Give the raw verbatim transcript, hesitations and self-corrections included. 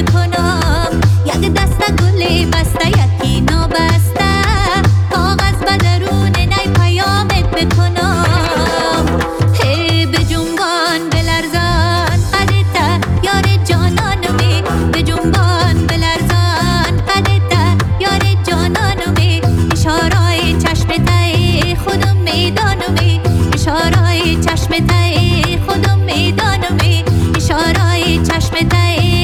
بکنم، یک دسته گلی بسته یکی نابسته، کاغذ به درون نی پیامت بکنم. هی به جنبان بلرزان قدتا یار جانانمی، به جنبان بلرزان قدتا یار جانانمی، اشارای چشم تای خودم میدانمی، اشارای چشم تای خودم میدانمی، اشارای چشم تای